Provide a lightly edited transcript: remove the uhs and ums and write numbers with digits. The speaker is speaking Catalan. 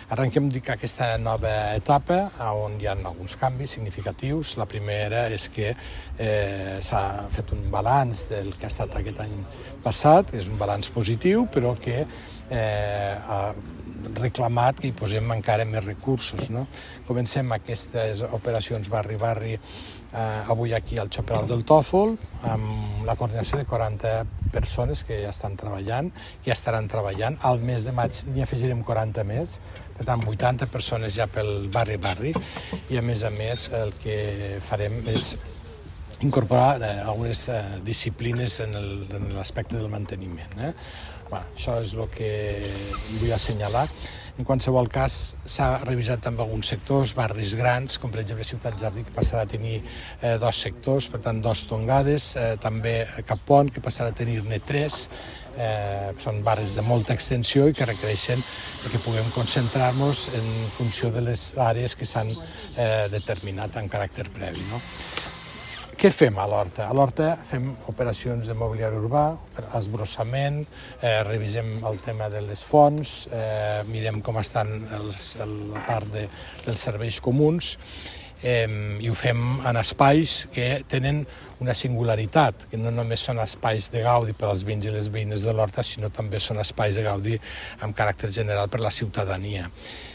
Arrenquem aquesta nova etapa on hi ha alguns canvis significatius. La primera és que s'ha fet un balanç del que ha estat aquest any passat, és un balanç positiu, però que ha reclamat que hi posem encara més recursos. Comencem aquestes operacions barri-barri avui aquí al Xopral del Tòfol, amb la coordinació de 40 persones que ja estan treballant, que ja estaran treballant. Al mes de maig n'hi afegirem 40 més, per tant 80 persones ja pel barri-barri, i a més el que farem és incorporar algunes disciplines en l'aspecte del manteniment. Això és el que vull assenyalar. En qualsevol cas, s'ha revisat també alguns sectors, barris grans, com per exemple Ciutat Jardí, que passarà a tenir 2 sectors, per tant 2 tongades, també Cap Pont, que passarà a tenir-ne 3, són barris de molta extensió i que requereixen que puguem concentrar-nos en funció de les àrees que s'han determinat en caràcter previ. Què fem a l'Horta? A l'Horta fem operacions de mobiliari urbà, esbrossament, revisem el tema de les fonts, mirem com estan la part dels serveis comuns, i ho fem en espais que tenen una singularitat, que no només són espais de gaudi per als veïns i les veïnes de l'Horta, sinó també són espais de gaudi amb caràcter general per la ciutadania.